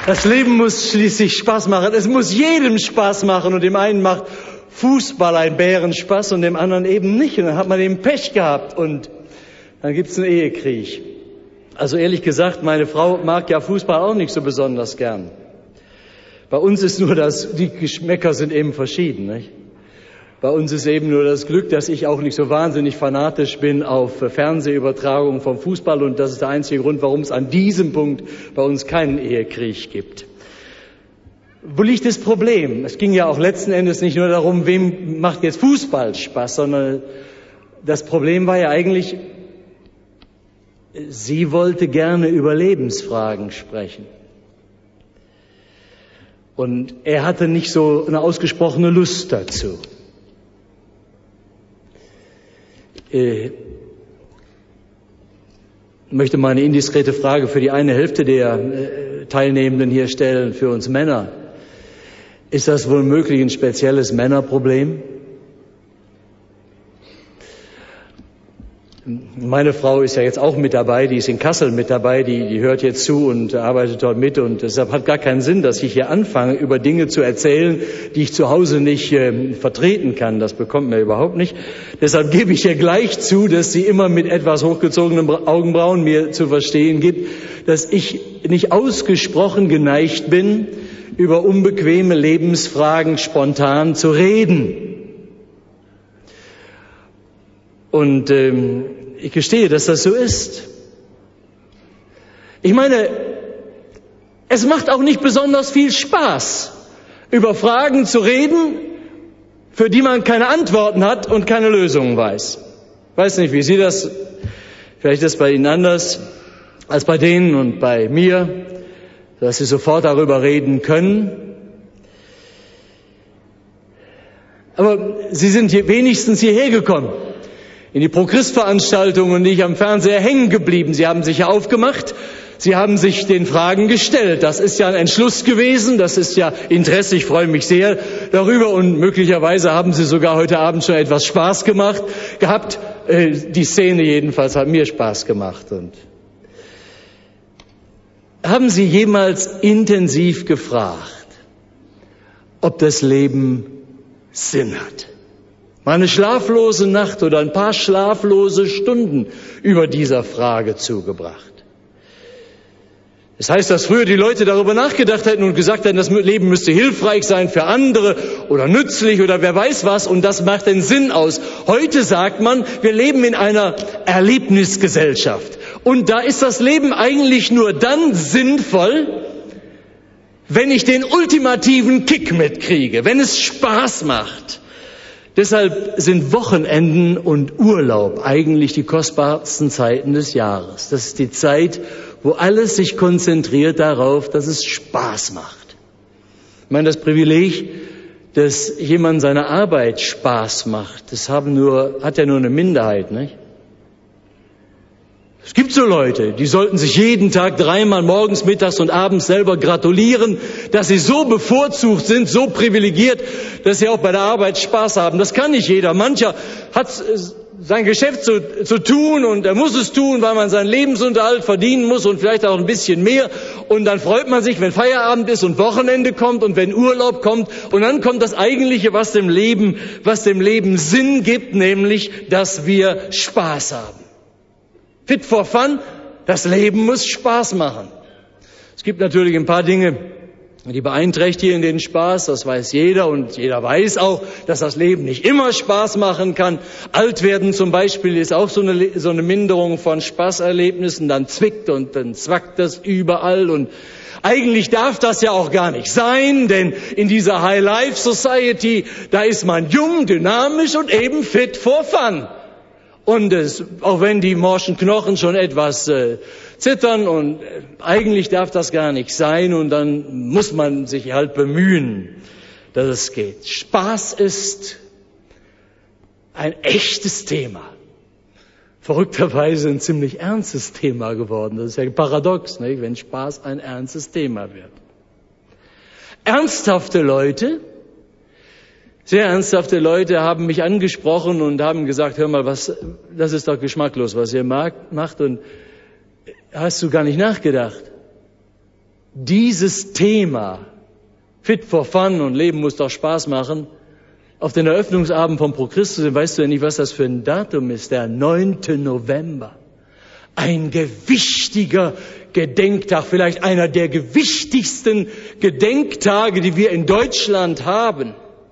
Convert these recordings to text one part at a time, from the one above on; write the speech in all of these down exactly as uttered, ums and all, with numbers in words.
Das Leben muss schließlich Spaß machen. Es muss jedem Spaß machen. Und dem einen macht Fußball einen Bärenspaß und dem anderen eben nicht. Und dann hat man eben Pech gehabt. Und dann gibt's einen Ehekrieg. Also ehrlich gesagt, meine Frau mag ja Fußball auch nicht so besonders gern. Bei uns ist nur das, die Geschmäcker sind eben verschieden, nicht? Bei uns ist eben nur das Glück, dass ich auch nicht so wahnsinnig fanatisch bin auf Fernsehübertragungen vom Fußball. Und das ist der einzige Grund, warum es an diesem Punkt bei uns keinen Ehekrieg gibt. Wo liegt das Problem? Es ging ja auch letzten Endes nicht nur darum, wem macht jetzt Fußball Spaß, sondern das Problem war ja eigentlich, sie wollte gerne über Lebensfragen sprechen. Und er hatte nicht so eine ausgesprochene Lust dazu. Ich möchte mal eine indiskrete Frage für die eine Hälfte der Teilnehmenden hier stellen, für uns Männer. Ist das womöglich ein spezielles Männerproblem? Meine Frau ist ja jetzt auch mit dabei, die ist in Kassel mit dabei, die, die hört jetzt zu und arbeitet dort mit und deshalb hat gar keinen Sinn, dass ich hier anfange, über Dinge zu erzählen, die ich zu Hause nicht äh, vertreten kann. Das bekommt mir überhaupt nicht. Deshalb gebe ich ihr gleich zu, dass sie immer mit etwas hochgezogenen Augenbrauen mir zu verstehen gibt, dass ich nicht ausgesprochen geneigt bin, über unbequeme Lebensfragen spontan zu reden. Und ähm, ich gestehe, dass das so ist. Ich meine, es macht auch nicht besonders viel Spaß, über Fragen zu reden, für die man keine Antworten hat und keine Lösungen weiß. Ich weiß nicht, wie Sie das, vielleicht ist das bei Ihnen anders als bei denen und bei mir, dass Sie sofort darüber reden können. Aber Sie sind hier wenigstens hierher gekommen. In die Pro-Christ-Veranstaltung und nicht am Fernseher hängen geblieben. Sie haben sich ja aufgemacht, Sie haben sich den Fragen gestellt. Das ist ja ein Entschluss gewesen, das ist ja Interesse, ich freue mich sehr darüber und möglicherweise haben Sie sogar heute Abend schon etwas Spaß gemacht, gehabt. Die Szene jedenfalls hat mir Spaß gemacht. Und haben Sie jemals intensiv gefragt, ob das Leben Sinn hat? Mal eine schlaflose Nacht oder ein paar schlaflose Stunden über dieser Frage zugebracht. Das heißt, dass früher die Leute darüber nachgedacht hätten und gesagt hätten, das Leben müsste hilfreich sein für andere oder nützlich oder wer weiß was und das macht den Sinn aus. Heute sagt man, wir leben in einer Erlebnisgesellschaft und da ist das Leben eigentlich nur dann sinnvoll, wenn ich den ultimativen Kick mitkriege, wenn es Spaß macht. Deshalb sind Wochenenden und Urlaub eigentlich die kostbarsten Zeiten des Jahres. Das ist die Zeit, wo alles sich konzentriert darauf, dass es Spaß macht. Ich meine, das Privileg, dass jemand seine Arbeit Spaß macht, das haben nur, hat ja nur eine Minderheit, nicht? Es gibt so Leute, die sollten sich jeden Tag dreimal morgens, mittags und abends selber gratulieren, dass sie so bevorzugt sind, so privilegiert, dass sie auch bei der Arbeit Spaß haben. Das kann nicht jeder. Mancher hat sein Geschäft zu, zu tun und er muss es tun, weil man seinen Lebensunterhalt verdienen muss und vielleicht auch ein bisschen mehr. Und dann freut man sich, wenn Feierabend ist und Wochenende kommt und wenn Urlaub kommt. Und dann kommt das Eigentliche, was dem Leben, was dem Leben Sinn gibt, nämlich, dass wir Spaß haben. Fit for fun, das Leben muss Spaß machen. Es gibt natürlich ein paar Dinge, die beeinträchtigen den Spaß, das weiß jeder und jeder weiß auch, dass das Leben nicht immer Spaß machen kann. Alt werden zum Beispiel ist auch so eine, so eine Minderung von Spaßerlebnissen, dann zwickt und dann zwackt das überall und eigentlich darf das ja auch gar nicht sein, denn in dieser High-Life-Society, da ist man jung, dynamisch und eben fit for fun. Und es, auch wenn die morschen Knochen schon etwas äh, zittern und äh, eigentlich darf das gar nicht sein und dann muss man sich halt bemühen, dass es geht. Spaß ist ein echtes Thema. Verrückterweise ein ziemlich ernstes Thema geworden. Das ist ja paradox, nicht? Wenn Spaß ein ernstes Thema wird. Ernsthafte Leute, sehr ernsthafte Leute haben mich angesprochen und haben gesagt, hör mal, was, das ist doch geschmacklos, was ihr macht. Und hast du gar nicht nachgedacht? dieses Thema, Fit for Fun und Leben muss doch Spaß machen, auf den Eröffnungsabend von Pro Christus, weißt du ja nicht, was das für ein Datum ist, der neunte November. Ein gewichtiger Gedenktag, vielleicht einer der gewichtigsten Gedenktage, die wir in Deutschland haben.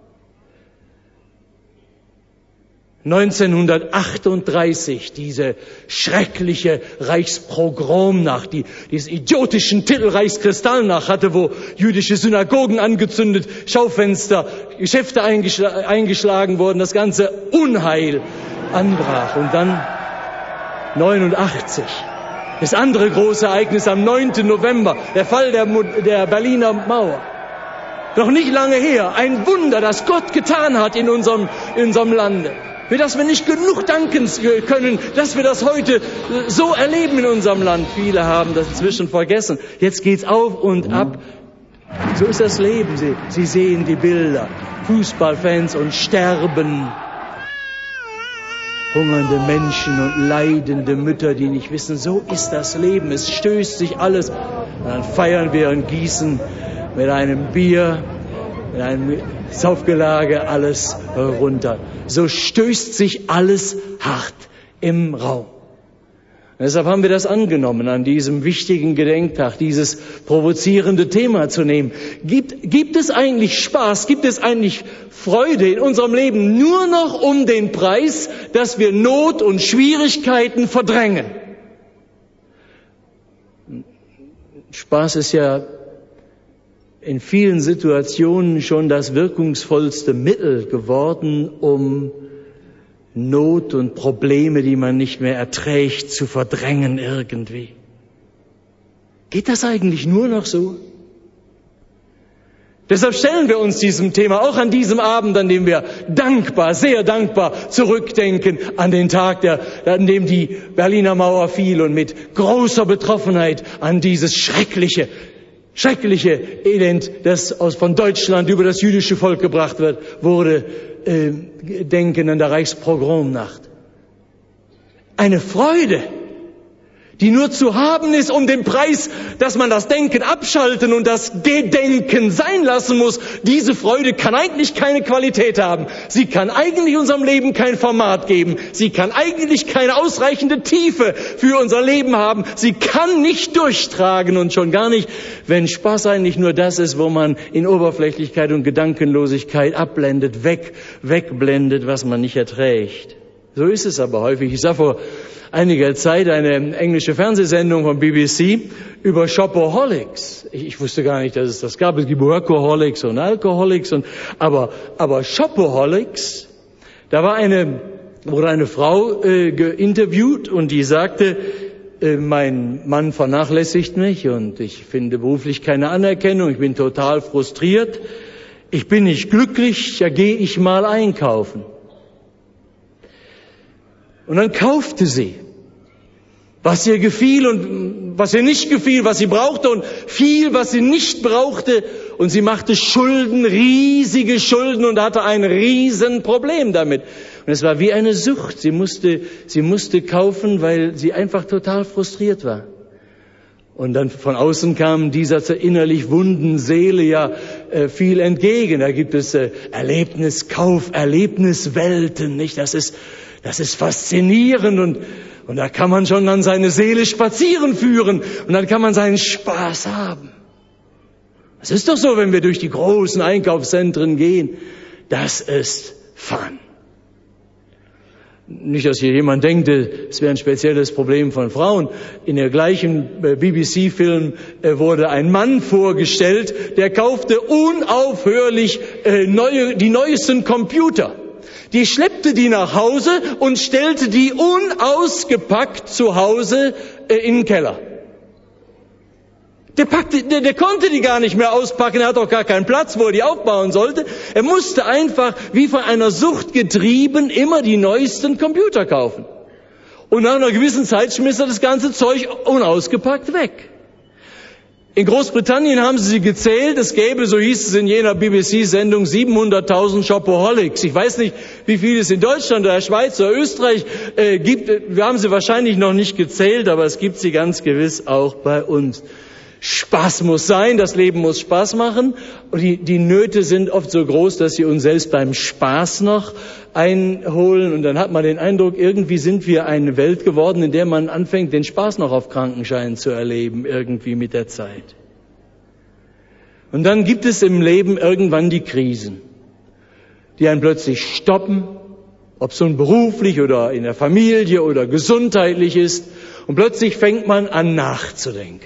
neunzehnhundertachtunddreißig, diese schreckliche Reichspogromnacht, die diesen idiotischen Titel Reichskristallnacht hatte, wo jüdische Synagogen angezündet, Schaufenster, Geschäfte eingeschl- eingeschlagen wurden, das ganze Unheil anbrach. Und dann neunundachtzig, das andere große Ereignis am neunten November, der Fall der, der Berliner Mauer. Noch nicht lange her, ein Wunder, das Gott getan hat in unserem, in unserem Lande. Für das wir nicht genug danken können, dass wir das heute so erleben in unserem Land. Viele haben das inzwischen vergessen. Jetzt geht's auf und ab. So ist das Leben. Sie, Sie sehen die Bilder. Fußballfans und sterben. Hungernde Menschen und leidende Mütter, die nicht wissen, so ist das Leben. Es stößt sich alles. Und dann feiern wir und gießen mit einem Bier, mit einem Saufgelage alles runter. So stößt sich alles hart im Raum. Und deshalb haben wir das angenommen, an diesem wichtigen Gedenktag, dieses provozierende Thema zu nehmen. Gibt, gibt es eigentlich Spaß, gibt es eigentlich Freude in unserem Leben nur noch um den Preis, dass wir Not und Schwierigkeiten verdrängen? Spaß ist ja in vielen Situationen schon das wirkungsvollste Mittel geworden, um Not und Probleme, die man nicht mehr erträgt, zu verdrängen irgendwie. Geht das eigentlich nur noch so? Deshalb stellen wir uns diesem Thema auch an diesem Abend, an dem wir dankbar, sehr dankbar zurückdenken an den Tag, der, an dem die Berliner Mauer fiel und mit großer Betroffenheit an dieses schreckliche Schreckliche Elend, das aus von Deutschland über das jüdische Volk gebracht wird, wurde äh, denken an der Reichspogromnacht. Eine Freude, die nur zu haben ist um den Preis, dass man das Denken abschalten und das Gedenken sein lassen muss. Diese Freude kann eigentlich keine Qualität haben. Sie kann eigentlich unserem Leben kein Format geben. Sie kann eigentlich keine ausreichende Tiefe für unser Leben haben. Sie kann nicht durchtragen und schon gar nicht, wenn Spaß eigentlich nur das ist, wo man in Oberflächlichkeit und Gedankenlosigkeit abblendet, weg, wegblendet, was man nicht erträgt. So ist es aber häufig. Ich sah vor einiger Zeit eine englische Fernsehsendung von B B C über Shopaholics. Ich, ich wusste gar nicht, dass es das gab. Es gibt Workaholics und Alcoholics und, aber, aber Shopaholics, da war eine, wurde eine Frau äh, geinterviewt und die sagte, äh, mein Mann vernachlässigt mich und ich finde beruflich keine Anerkennung. Ich bin total frustriert. Ich bin nicht glücklich. Ja, gehe ich mal einkaufen. Und dann kaufte sie, was ihr gefiel und was ihr nicht gefiel, was sie brauchte und viel, was sie nicht brauchte. Und sie machte Schulden, riesige Schulden und hatte ein Riesenproblem damit. Und es war wie eine Sucht. Sie musste, sie musste kaufen, weil sie einfach total frustriert war. Und dann von außen kam dieser zur innerlich wunden Seele ja äh, viel entgegen. Da gibt es äh, Erlebniskauf, Erlebniswelten, nicht? Das ist Das ist faszinierend und, und da kann man schon dann seine Seele spazieren führen und dann kann man seinen Spaß haben. Es ist doch so, wenn wir durch die großen Einkaufszentren gehen, das ist Fun. Nicht, dass hier jemand denkt, es wäre ein spezielles Problem von Frauen. In der gleichen B B C-Film wurde ein Mann vorgestellt, der kaufte unaufhörlich äh, neue, die neuesten Computer. Die schleppte die nach Hause und stellte die unausgepackt zu Hause äh, in den Keller. Der, packte, der, der konnte die gar nicht mehr auspacken, er hat auch gar keinen Platz, wo er die aufbauen sollte. Er musste einfach, wie von einer Sucht getrieben, immer die neuesten Computer kaufen. Und nach einer gewissen Zeit schmiss er das ganze Zeug unausgepackt weg. In Großbritannien haben sie gezählt, es gäbe, so hieß es in jener B B C-Sendung, siebenhunderttausend Shopaholics. Ich weiß nicht, wie viel es in Deutschland oder Schweiz oder Österreich äh, gibt. Wir haben sie wahrscheinlich noch nicht gezählt, aber es gibt sie ganz gewiss auch bei uns. Spaß muss sein, das Leben muss Spaß machen. Und die, die Nöte sind oft so groß, dass sie uns selbst beim Spaß noch einholen. Und dann hat man den Eindruck, irgendwie sind wir eine Welt geworden, in der man anfängt, den Spaß noch auf Krankenschein zu erleben, irgendwie mit der Zeit. Und dann gibt es im Leben irgendwann die Krisen, die einen plötzlich stoppen, ob es nun beruflich oder in der Familie oder gesundheitlich ist. Und plötzlich fängt man an nachzudenken.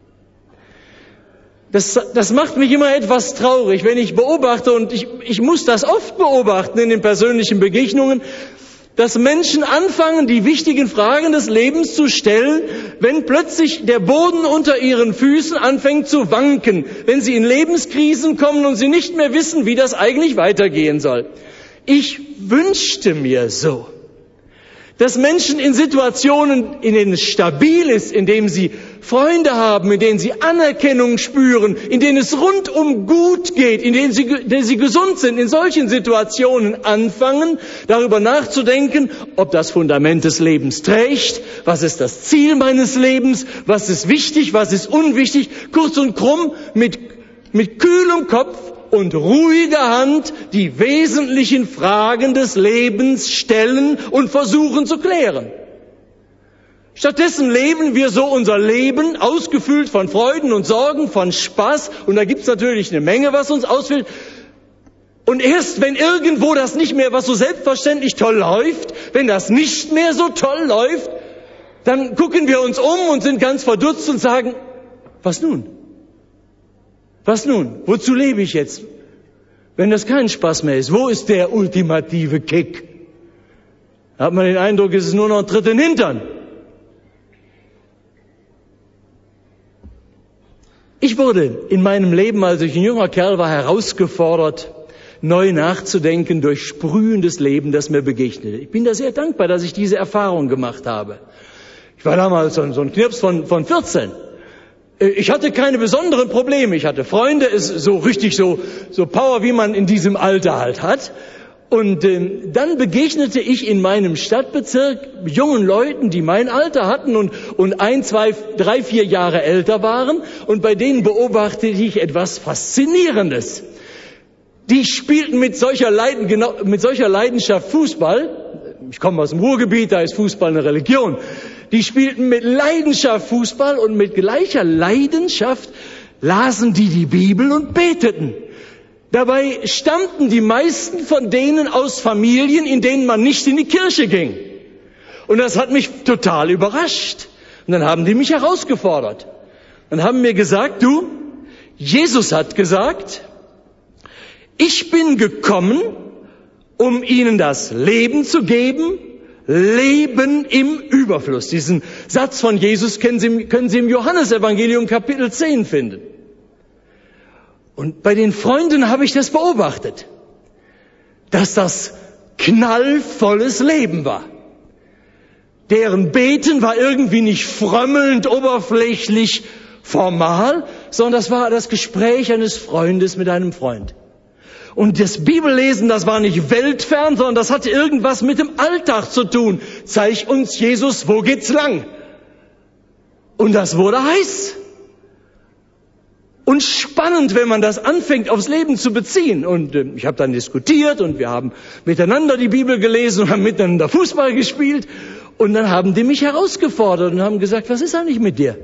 Das, das macht mich immer etwas traurig, wenn ich beobachte, und ich, ich muss das oft beobachten in den persönlichen Begegnungen, dass Menschen anfangen, die wichtigen Fragen des Lebens zu stellen, wenn plötzlich der Boden unter ihren Füßen anfängt zu wanken, wenn sie in Lebenskrisen kommen und sie nicht mehr wissen, wie das eigentlich weitergehen soll. Ich wünschte mir so, dass Menschen in Situationen, in denen es stabil ist, in denen sie Freunde haben, in denen sie Anerkennung spüren, in denen es rundum gut geht, in denen sie, in denen sie gesund sind, in solchen Situationen anfangen, darüber nachzudenken, ob das Fundament des Lebens trägt, was ist das Ziel meines Lebens, was ist wichtig, was ist unwichtig, kurz und krumm, mit, mit kühlem Kopf und ruhiger Hand die wesentlichen Fragen des Lebens stellen und versuchen zu klären. Stattdessen leben wir so unser Leben, ausgefüllt von Freuden und Sorgen, von Spaß, und da gibt's natürlich eine Menge, was uns ausfüllt. Und erst wenn irgendwo das nicht mehr, was so selbstverständlich toll läuft, wenn das nicht mehr so toll läuft, dann gucken wir uns um und sind ganz verdutzt und sagen, was nun? Was nun? Wozu lebe ich jetzt? Wenn das kein Spaß mehr ist, wo ist der ultimative Kick? Da hat man den Eindruck, es ist nur noch ein Tritt in den Hintern. Ich wurde in meinem Leben, als ich ein junger Kerl war, herausgefordert, neu nachzudenken durch sprühendes Leben, das mir begegnete. Ich bin da sehr dankbar, dass ich diese Erfahrung gemacht habe. Ich war damals so ein Knirps von, von vierzehn. Ich hatte keine besonderen Probleme. Ich hatte Freunde, ist so richtig so, so Power, wie man in diesem Alter halt hat. Und ähm, dann begegnete ich in meinem Stadtbezirk jungen Leuten, die mein Alter hatten und, und ein, zwei, drei, vier Jahre älter waren. Und bei denen beobachtete ich etwas Faszinierendes. Die spielten mit solcher, Leiden, genau, mit solcher Leidenschaft Fußball. Ich komme aus dem Ruhrgebiet, da ist Fußball eine Religion. Die spielten mit Leidenschaft Fußball und mit gleicher Leidenschaft lasen die die Bibel und beteten. Dabei stammten die meisten von denen aus Familien, in denen man nicht in die Kirche ging. Und das hat mich total überrascht. Und dann haben die mich herausgefordert. Dann haben mir gesagt, du, Jesus hat gesagt, ich bin gekommen, um ihnen das Leben zu geben, Leben im Überfluss. Diesen Satz von Jesus können Sie, können Sie im Johannesevangelium Kapitel zehn finden. Und bei den Freunden habe ich das beobachtet, dass das knallvolles Leben war. Deren Beten war irgendwie nicht frömmelnd, oberflächlich, formal, sondern das war das Gespräch eines Freundes mit einem Freund. Und das Bibellesen, das war nicht weltfern, sondern das hatte irgendwas mit dem Alltag zu tun. Zeig uns, Jesus, wo geht's lang? Und das wurde heiß. Und spannend, wenn man das anfängt, aufs Leben zu beziehen. Und äh, ich habe dann diskutiert und wir haben miteinander die Bibel gelesen und haben miteinander Fußball gespielt. Und dann haben die mich herausgefordert und haben gesagt, was ist eigentlich mit dir?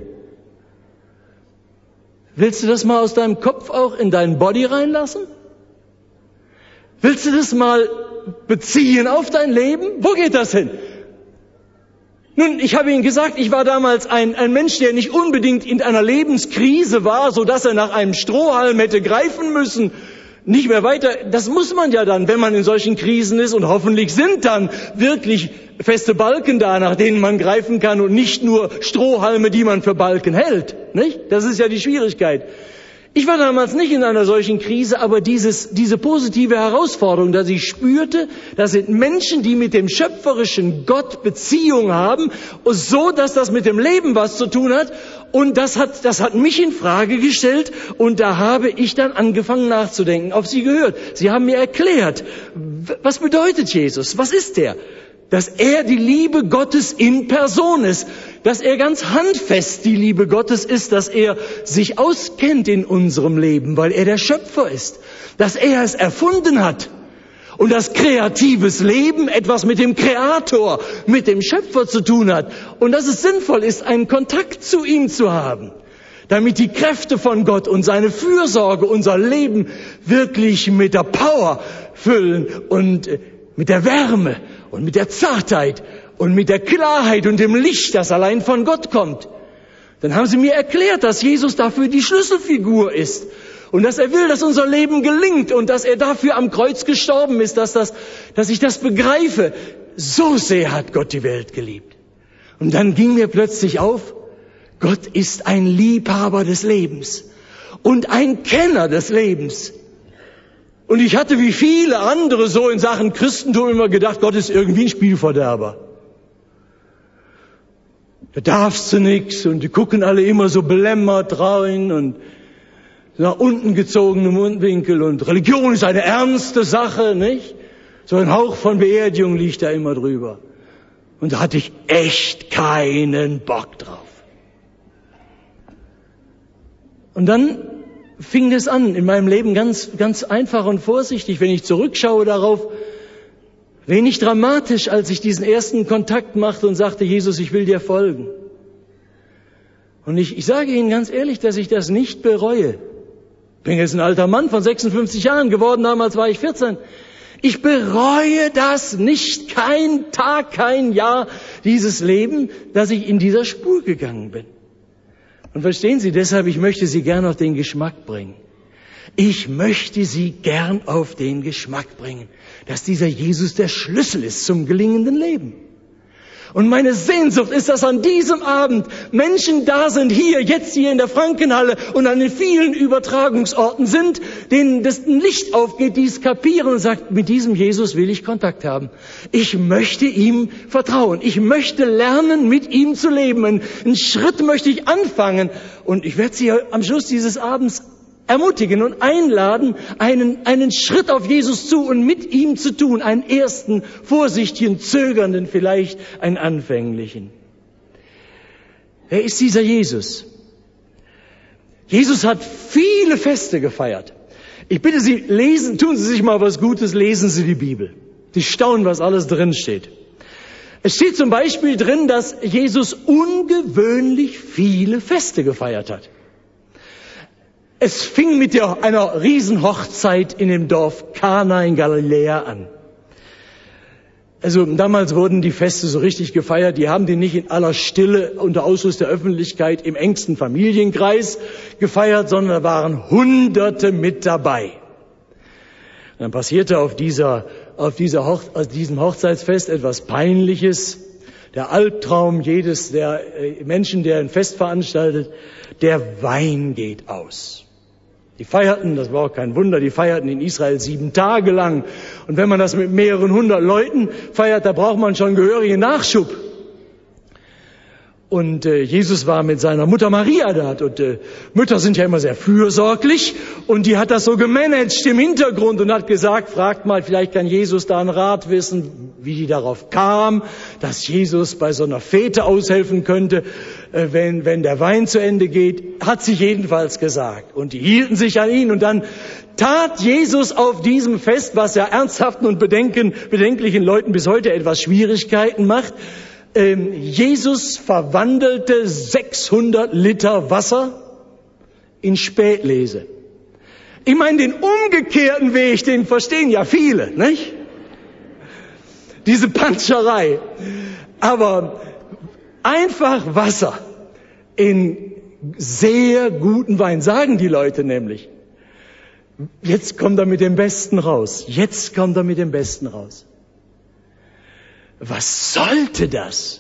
Willst du das mal aus deinem Kopf auch in deinen Body reinlassen? Willst du das mal beziehen auf dein Leben? Wo geht das hin? Nun, ich habe Ihnen gesagt, ich war damals ein, ein Mensch, der nicht unbedingt in einer Lebenskrise war, so dass er nach einem Strohhalm hätte greifen müssen. Nicht mehr weiter. Das muss man ja dann, wenn man in solchen Krisen ist. Und hoffentlich sind dann wirklich feste Balken da, nach denen man greifen kann und nicht nur Strohhalme, die man für Balken hält. Nicht? Das ist ja die Schwierigkeit. Ich war damals nicht in einer solchen Krise, aber dieses, diese positive Herausforderung, dass ich spürte, das sind Menschen, die mit dem schöpferischen Gott Beziehung haben, so dass das mit dem Leben was zu tun hat. Und das hat, das hat mich in Frage gestellt und da habe ich dann angefangen nachzudenken, auf sie gehört. Sie haben mir erklärt, was bedeutet Jesus? Was ist der? Dass er die Liebe Gottes in Person ist. dass er ganz handfest die Liebe Gottes ist, dass er sich auskennt in unserem Leben, weil er der Schöpfer ist, dass er es erfunden hat und dass kreatives Leben etwas mit dem Kreator, mit dem Schöpfer zu tun hat und dass es sinnvoll ist, einen Kontakt zu ihm zu haben, damit die Kräfte von Gott und seine Fürsorge unser Leben wirklich mit der Power füllen und mit der Wärme und mit der Zartheit und mit der Klarheit und dem Licht, das allein von Gott kommt. Dann haben sie mir erklärt, dass Jesus dafür die Schlüsselfigur ist und dass er will, dass unser Leben gelingt und dass er dafür am Kreuz gestorben ist, dass das, dass ich das begreife. So sehr hat Gott die Welt geliebt. Und dann ging mir plötzlich auf, Gott ist ein Liebhaber des Lebens und ein Kenner des Lebens. Und ich hatte wie viele andere so in Sachen Christentum immer gedacht, Gott ist irgendwie ein Spielverderber. Da darfst du nix und die gucken alle immer so belämmert rein und nach unten gezogene Mundwinkel und Religion ist eine ernste Sache, nicht? So ein Hauch von Beerdigung liegt da immer drüber. Und da hatte ich echt keinen Bock drauf. Und dann fing es an in meinem Leben ganz, ganz einfach und vorsichtig, wenn ich zurückschaue darauf, wenig dramatisch, als ich diesen ersten Kontakt machte und sagte, Jesus, ich will dir folgen. Und ich, ich sage Ihnen ganz ehrlich, dass ich das nicht bereue. Ich bin jetzt ein alter Mann von sechsundfünfzig Jahren geworden, damals war ich vierzehn. Ich bereue das nicht, kein Tag, kein Jahr, dieses Leben, dass ich in dieser Spur gegangen bin. Und verstehen Sie, deshalb, ich möchte Sie gern auf den Geschmack bringen. Ich möchte Sie gern auf den Geschmack bringen, dass dieser Jesus der Schlüssel ist zum gelingenden Leben. Und meine Sehnsucht ist, dass an diesem Abend Menschen da sind, hier, jetzt hier in der Frankenhalle und an den vielen Übertragungsorten sind, denen das Licht aufgeht, die es kapieren und sagt, mit diesem Jesus will ich Kontakt haben. Ich möchte ihm vertrauen. Ich möchte lernen, mit ihm zu leben. Einen Schritt möchte ich anfangen. Und ich werde Sie am Schluss dieses Abends ermutigen und einladen, einen, einen Schritt auf Jesus zu und mit ihm zu tun, einen ersten, vorsichtigen, zögernden, vielleicht einen anfänglichen. Wer ist dieser Jesus? Jesus hat viele Feste gefeiert. Ich bitte Sie, lesen, tun Sie sich mal was Gutes, lesen Sie die Bibel. Sie staunen, was alles drin steht. Es steht zum Beispiel drin, dass Jesus ungewöhnlich viele Feste gefeiert hat. Es fing mit der, einer Riesenhochzeit in dem Dorf Kana in Galiläa an. Also damals wurden die Feste so richtig gefeiert. Die haben die nicht in aller Stille unter Ausschluss der Öffentlichkeit im engsten Familienkreis gefeiert, sondern da waren Hunderte mit dabei. Und dann passierte auf dieser, auf dieser Hoch, auf diesem Hochzeitsfest etwas Peinliches. Der Albtraum jedes der Menschen, der ein Fest veranstaltet, der Wein geht aus. Die feierten, das war auch kein Wunder, die feierten in Israel sieben Tage lang. Und wenn man das mit mehreren hundert Leuten feiert, da braucht man schon gehörigen Nachschub. Und äh, Jesus war mit seiner Mutter Maria da. Und äh, Mütter sind ja immer sehr fürsorglich. Und die hat das so gemanagt im Hintergrund und hat gesagt, fragt mal, vielleicht kann Jesus da einen Rat wissen, wie die darauf kam, dass Jesus bei so einer Fete aushelfen könnte, äh, wenn, wenn der Wein zu Ende geht. Hat sie jedenfalls gesagt. Und die hielten sich an ihn. Und dann tat Jesus auf diesem Fest, was ja ernsthaften und bedenken, bedenklichen Leuten bis heute etwas Schwierigkeiten macht, Jesus verwandelte sechshundert Liter Wasser in Spätlese. Ich meine, den umgekehrten Weg, den verstehen ja viele, nicht? Diese Panscherei. Aber einfach Wasser in sehr guten Wein, sagen die Leute nämlich. Jetzt kommt er mit dem Besten raus. Jetzt kommt er mit dem Besten raus. Was sollte das?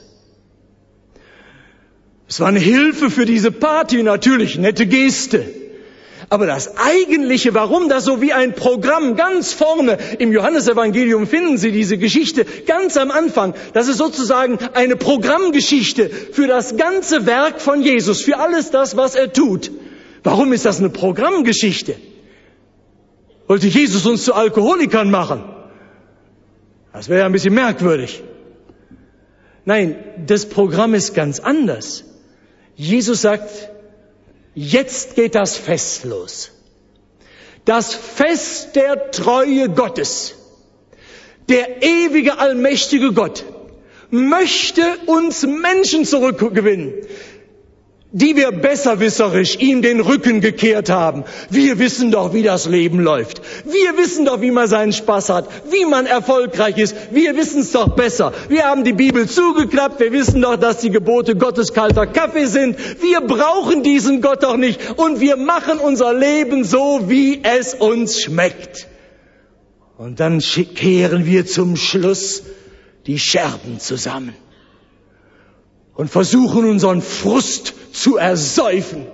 Es war eine Hilfe für diese Party, natürlich, nette Geste. Aber das Eigentliche, warum das so wie ein Programm ganz vorne im Johannesevangelium finden Sie diese Geschichte ganz am Anfang. Das ist sozusagen eine Programmgeschichte für das ganze Werk von Jesus, für alles das, was er tut. Warum ist das eine Programmgeschichte? Wollte Jesus uns zu Alkoholikern machen? Das wäre ja ein bisschen merkwürdig. Nein, das Programm ist ganz anders. Jesus sagt, jetzt geht das Fest los. Das Fest der Treue Gottes. Der ewige, allmächtige Gott möchte uns Menschen zurückgewinnen, die wir besserwisserisch ihm den Rücken gekehrt haben. Wir wissen doch, wie das Leben läuft. Wir wissen doch, wie man seinen Spaß hat, wie man erfolgreich ist. Wir wissen es doch besser. Wir haben die Bibel zugeklappt. Wir wissen doch, dass die Gebote Gottes kalter Kaffee sind. Wir brauchen diesen Gott doch nicht. Und wir machen unser Leben so, wie es uns schmeckt. Und dann kehren wir zum Schluss die Scherben zusammen und versuchen unseren Frust zu ersäufen.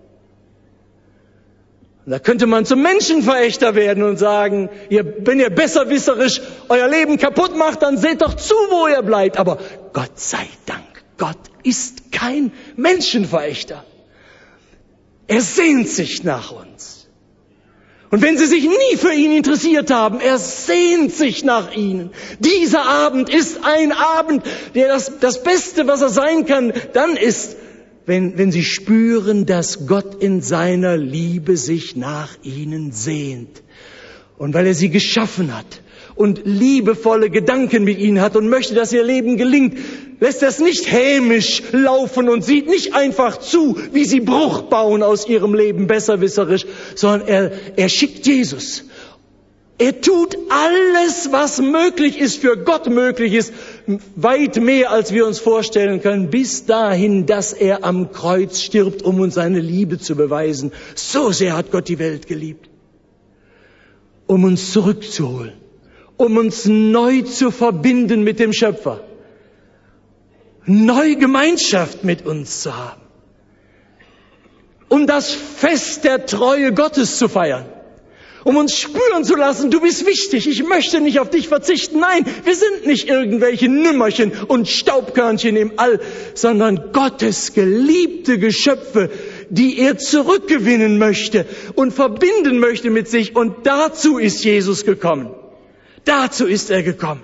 Und da könnte man zum Menschenverächter werden und sagen, ihr, wenn ihr besserwisserisch euer Leben kaputt macht, dann seht doch zu, wo ihr bleibt. Aber Gott sei Dank, Gott ist kein Menschenverächter. Er sehnt sich nach uns. Und wenn Sie sich nie für ihn interessiert haben, er sehnt sich nach Ihnen. Dieser Abend ist ein Abend, der das, das Beste, was er sein kann, dann ist, wenn, wenn Sie spüren, dass Gott in seiner Liebe sich nach Ihnen sehnt. Und weil er Sie geschaffen hat und liebevolle Gedanken mit Ihnen hat und möchte, dass Ihr Leben gelingt, lässt er es nicht hämisch laufen und sieht nicht einfach zu, wie Sie Bruch bauen aus Ihrem Leben besserwisserisch, sondern er, er schickt Jesus. Er tut alles, was möglich ist, für Gott möglich ist, weit mehr, als wir uns vorstellen können, bis dahin, dass er am Kreuz stirbt, um uns seine Liebe zu beweisen. So sehr hat Gott die Welt geliebt, um uns zurückzuholen, um uns neu zu verbinden mit dem Schöpfer. Neue Gemeinschaft mit uns zu haben, um das Fest der Treue Gottes zu feiern, um uns spüren zu lassen, du bist wichtig, ich möchte nicht auf dich verzichten. Nein, wir sind nicht irgendwelche Nümmerchen und Staubkörnchen im All, sondern Gottes geliebte Geschöpfe, die er zurückgewinnen möchte und verbinden möchte mit sich. Und dazu ist Jesus gekommen. Dazu ist er gekommen.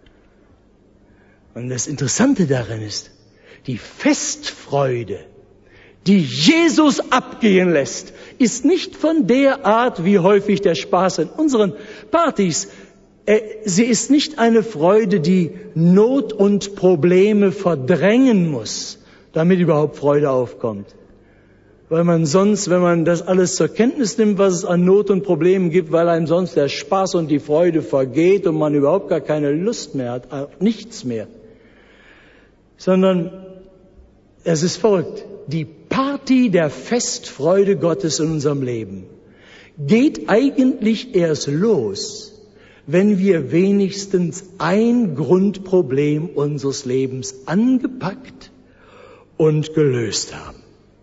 Und das Interessante darin ist, die Festfreude, die Jesus abgehen lässt, ist nicht von der Art, wie häufig der Spaß in unseren Partys. Sie ist nicht eine Freude, die Not und Probleme verdrängen muss, damit überhaupt Freude aufkommt. Weil man sonst, wenn man das alles zur Kenntnis nimmt, was es an Not und Problemen gibt, weil einem sonst der Spaß und die Freude vergeht und man überhaupt gar keine Lust mehr hat, auf nichts mehr. Sondern es ist verrückt. Die Party der Festfreude Gottes in unserem Leben geht eigentlich erst los, wenn wir wenigstens ein Grundproblem unseres Lebens angepackt und gelöst haben.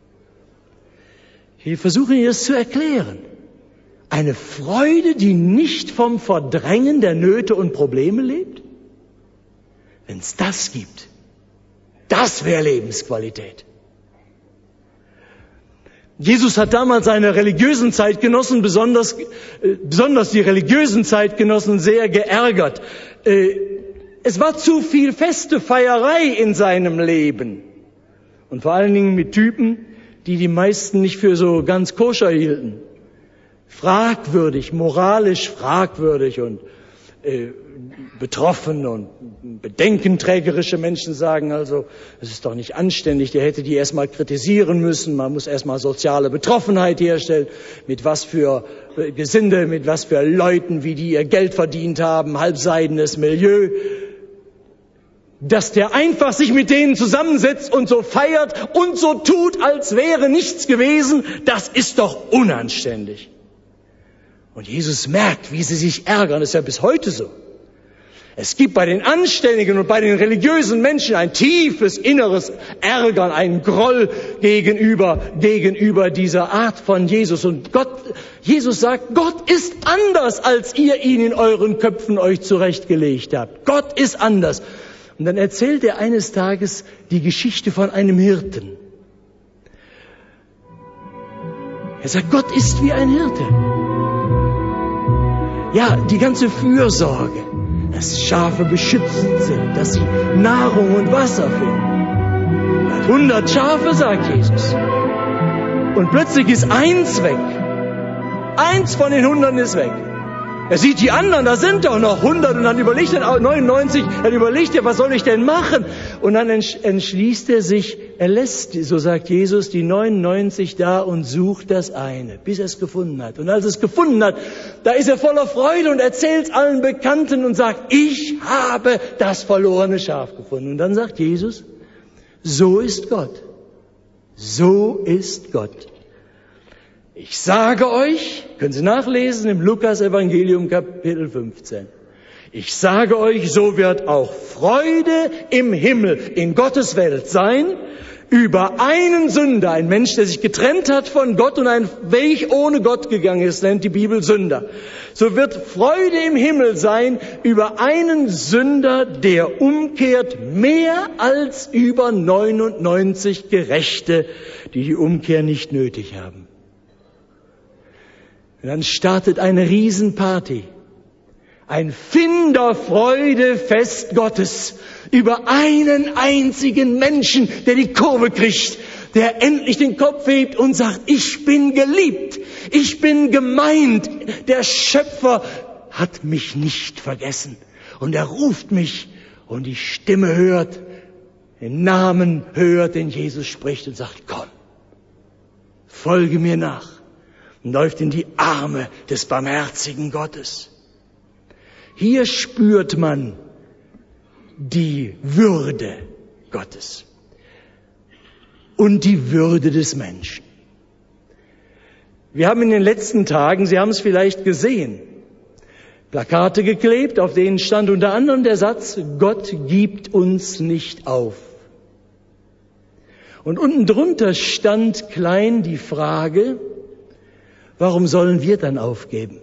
Ich versuche Ihnen das zu erklären. Eine Freude, die nicht vom Verdrängen der Nöte und Probleme lebt? Wenn es das gibt, das wäre Lebensqualität. Jesus hat damals seine religiösen Zeitgenossen, besonders, äh, besonders die religiösen Zeitgenossen, sehr geärgert. Äh, es war zu viel feste Feierei in seinem Leben. Und vor allen Dingen mit Typen, die die meisten nicht für so ganz koscher hielten. Fragwürdig, moralisch fragwürdig und äh, betroffen und bedenkenträgerische Menschen sagen also, es ist doch nicht anständig, der hätte die erstmal kritisieren müssen, man muss erstmal soziale Betroffenheit herstellen, mit was für Gesinde, mit was für Leuten, wie die ihr Geld verdient haben, halbseidenes Milieu, dass der einfach sich mit denen zusammensetzt und so feiert und so tut, als wäre nichts gewesen, das ist doch unanständig. Und Jesus merkt, wie sie sich ärgern, das ist ja bis heute so. Es gibt bei den Anständigen und bei den religiösen Menschen ein tiefes inneres Ärgern, einen Groll gegenüber, gegenüber dieser Art von Jesus. Und Gott, Jesus sagt, Gott ist anders, als ihr ihn in euren Köpfen euch zurechtgelegt habt. Gott ist anders. Und dann erzählt er eines Tages die Geschichte von einem Hirten. Er sagt, Gott ist wie ein Hirte. Ja, die ganze Fürsorge, dass Schafe beschützt sind, dass sie Nahrung und Wasser finden. Er hat hundert Schafe, sagt Jesus. Und plötzlich ist eins weg. Eins von den Hunderten ist weg. Er sieht die anderen, da sind doch noch hundert, und dann überlegt er neunundneunzig, dann überlegt er, was soll ich denn machen? Und dann entschließt er sich, er lässt, so sagt Jesus, die neunundneunzig da und sucht das eine, bis er es gefunden hat. Und als er es gefunden hat, da ist er voller Freude und erzählt allen Bekannten und sagt, ich habe das verlorene Schaf gefunden. Und dann sagt Jesus, so ist Gott. So ist Gott. Ich sage euch, können Sie nachlesen im Lukas-Evangelium Kapitel fünfzehn. Ich sage euch, so wird auch Freude im Himmel in Gottes Welt sein über einen Sünder, ein Mensch, der sich getrennt hat von Gott und einen Weg ohne Gott gegangen ist, nennt die Bibel Sünder. So wird Freude im Himmel sein über einen Sünder, der umkehrt, mehr als über neunundneunzig Gerechte, die die Umkehr nicht nötig haben. Und dann startet eine Riesenparty. Ein Finderfreudefest Gottes über einen einzigen Menschen, der die Kurve kriegt, der endlich den Kopf hebt und sagt, ich bin geliebt, ich bin gemeint. Der Schöpfer hat mich nicht vergessen. Und er ruft mich und die Stimme hört, den Namen hört, den Jesus spricht und sagt, komm, folge mir nach. Und läuft in die Arme des barmherzigen Gottes. Hier spürt man die Würde Gottes und die Würde des Menschen. Wir haben in den letzten Tagen, Sie haben es vielleicht gesehen, Plakate geklebt, auf denen stand unter anderem der Satz, Gott gibt uns nicht auf. Und unten drunter stand klein die Frage, warum sollen wir dann aufgeben?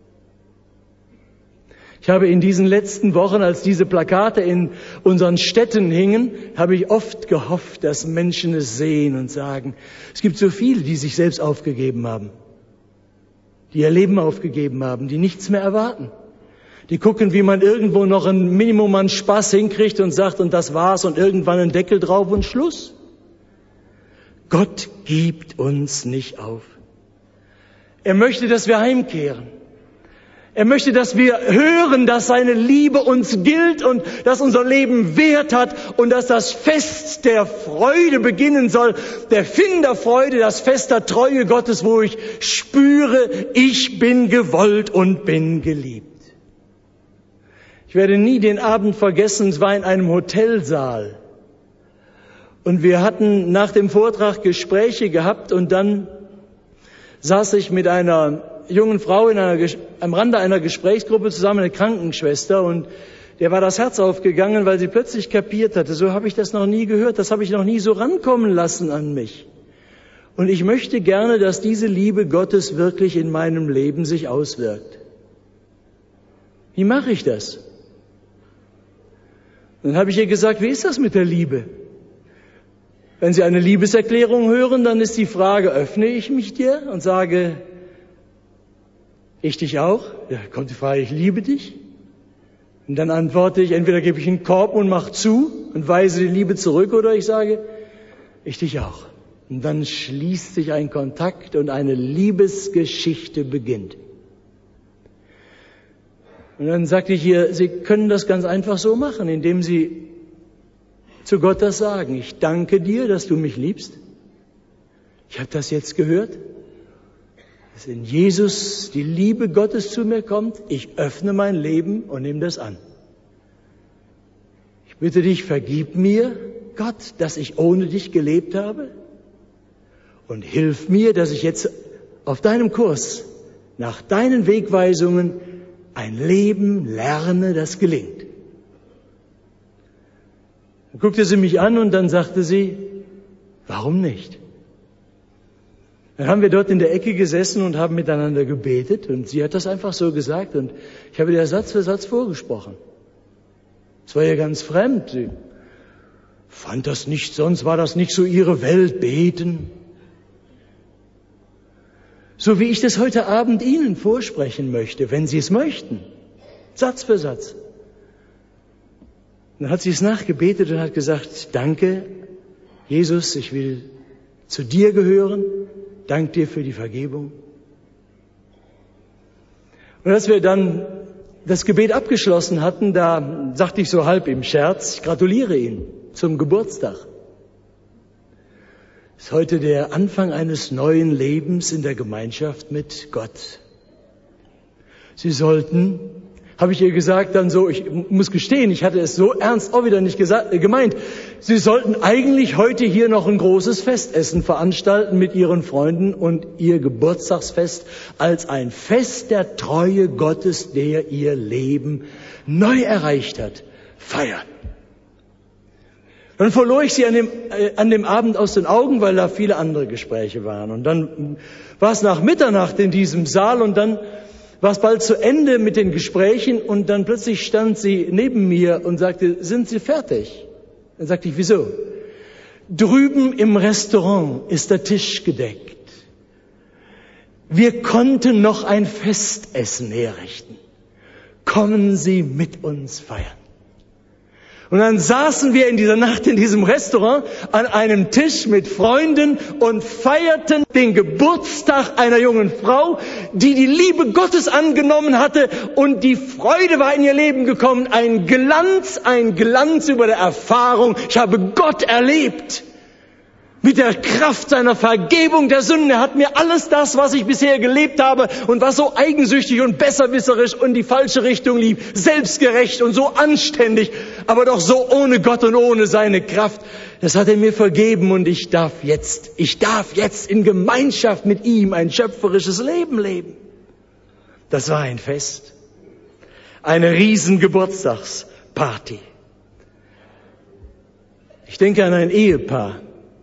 Ich habe in diesen letzten Wochen, als diese Plakate in unseren Städten hingen, habe ich oft gehofft, dass Menschen es sehen und sagen, es gibt so viele, die sich selbst aufgegeben haben, die ihr Leben aufgegeben haben, die nichts mehr erwarten. Die gucken, wie man irgendwo noch ein Minimum an Spaß hinkriegt und sagt, und das war's, und irgendwann einen Deckel drauf und Schluss. Gott gibt uns nicht auf. Er möchte, dass wir heimkehren. Er möchte, dass wir hören, dass seine Liebe uns gilt und dass unser Leben Wert hat und dass das Fest der Freude beginnen soll, der Finderfreude, das Fest der Treue Gottes, wo ich spüre, ich bin gewollt und bin geliebt. Ich werde nie den Abend vergessen, es war in einem Hotelsaal. Und wir hatten nach dem Vortrag Gespräche gehabt und dann saß ich mit einer jungen Frau in einer, am Rande einer Gesprächsgruppe zusammen, eine Krankenschwester, und der war das Herz aufgegangen, weil sie plötzlich kapiert hatte, so habe ich das noch nie gehört, das habe ich noch nie so rankommen lassen an mich. Und ich möchte gerne, dass diese Liebe Gottes wirklich in meinem Leben sich auswirkt. Wie mache ich das? Dann habe ich ihr gesagt, wie ist das mit der Liebe? Wenn Sie eine Liebeserklärung hören, dann ist die Frage, öffne ich mich dir und sage, ich dich auch? Ja, kommt die Frage, ich liebe dich. Und dann antworte ich, entweder gebe ich einen Korb und mache zu und weise die Liebe zurück, oder ich sage, ich dich auch. Und dann schließt sich ein Kontakt und eine Liebesgeschichte beginnt. Und dann sagte ich ihr, Sie können das ganz einfach so machen, indem Sie zu Gott das sagen. Ich danke dir, dass du mich liebst. Ich habe das jetzt gehört, dass in Jesus die Liebe Gottes zu mir kommt. Ich öffne mein Leben und nehme das an. Ich bitte dich, vergib mir, Gott, dass ich ohne dich gelebt habe, und hilf mir, dass ich jetzt auf deinem Kurs, nach deinen Wegweisungen, ein Leben lerne, das gelingt. Dann guckte sie mich an und dann sagte sie, warum nicht? Dann haben wir dort in der Ecke gesessen und haben miteinander gebetet, und sie hat das einfach so gesagt und ich habe dir Satz für Satz vorgesprochen. Es war ihr ganz fremd. Sie fand das nicht, sonst war das nicht so ihre Welt, beten. So wie ich das heute Abend Ihnen vorsprechen möchte, wenn Sie es möchten. Satz für Satz. dann hat sie es nachgebetet und hat gesagt, danke, Jesus, ich will zu dir gehören. Dank dir für die Vergebung. Und als wir dann das Gebet abgeschlossen hatten, da sagte ich so halb im Scherz, ich gratuliere Ihnen zum Geburtstag. Ist heute der Anfang eines neuen Lebens in der Gemeinschaft mit Gott. Sie sollten, habe ich ihr gesagt, dann so, ich muss gestehen, ich hatte es so ernst auch wieder nicht gesagt, äh, gemeint, Sie sollten eigentlich heute hier noch ein großes Festessen veranstalten mit Ihren Freunden und Ihr Geburtstagsfest als ein Fest der Treue Gottes, der Ihr Leben neu erreicht hat, feiern. Dann verlor ich sie an dem, äh, an dem Abend aus den Augen, weil da viele andere Gespräche waren. Und dann war es nach Mitternacht in diesem Saal und dann war es bald zu Ende mit den Gesprächen und dann plötzlich stand sie neben mir und sagte, sind Sie fertig? Dann sagte ich, wieso? Drüben im Restaurant ist der Tisch gedeckt. Wir konnten noch ein Festessen herrichten. Kommen Sie mit uns feiern. Und dann saßen wir in dieser Nacht in diesem Restaurant an einem Tisch mit Freunden und feierten den Geburtstag einer jungen Frau, die die Liebe Gottes angenommen hatte und die Freude war in ihr Leben gekommen. Ein Glanz, ein Glanz über der Erfahrung. Ich habe Gott erlebt. Mit der Kraft seiner Vergebung der Sünden. Er hat mir alles das, was ich bisher gelebt habe und was so eigensüchtig und besserwisserisch und in die falsche Richtung lief, selbstgerecht und so anständig, aber doch so ohne Gott und ohne seine Kraft. Das hat er mir vergeben und ich darf jetzt, ich darf jetzt in Gemeinschaft mit ihm ein schöpferisches Leben leben. Das war ein Fest. Eine riesen Geburtstagsparty. Ich denke an ein Ehepaar.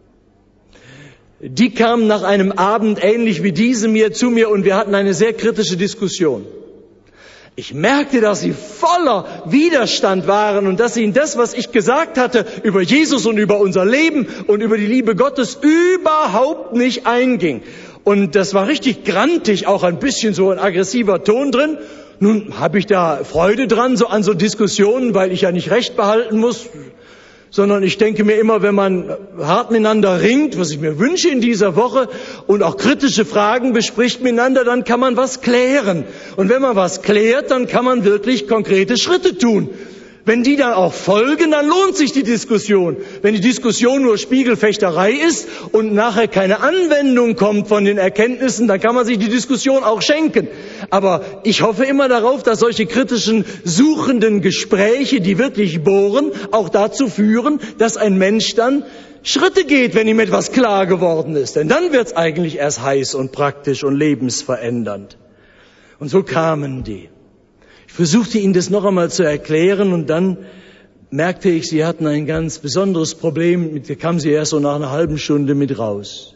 Die kamen nach einem Abend ähnlich wie diesem hier zu mir und wir hatten eine sehr kritische Diskussion. Ich merkte, dass sie voller Widerstand waren und dass ihnen das, was ich gesagt hatte über Jesus und über unser Leben und über die Liebe Gottes überhaupt nicht einging. Und das war richtig grantig, auch ein bisschen so ein aggressiver Ton drin. Nun habe ich da Freude dran, so an so Diskussionen, weil ich ja nicht Recht behalten muss. Sondern ich denke mir immer, wenn man hart miteinander ringt, was ich mir wünsche in dieser Woche, und auch kritische Fragen bespricht miteinander, dann kann man was klären. Und wenn man was klärt, dann kann man wirklich konkrete Schritte tun. Wenn die dann auch folgen, dann lohnt sich die Diskussion. Wenn die Diskussion nur Spiegelfechterei ist und nachher keine Anwendung kommt von den Erkenntnissen, dann kann man sich die Diskussion auch schenken. Aber ich hoffe immer darauf, dass solche kritischen, suchenden Gespräche, die wirklich bohren, auch dazu führen, dass ein Mensch dann Schritte geht, wenn ihm etwas klar geworden ist. Denn dann wird's eigentlich erst heiß und praktisch und lebensverändernd. Und so kamen die. Ich versuchte Ihnen das noch einmal zu erklären und dann merkte ich, Sie hatten ein ganz besonderes Problem. Da kam sie erst so nach einer halben Stunde mit raus.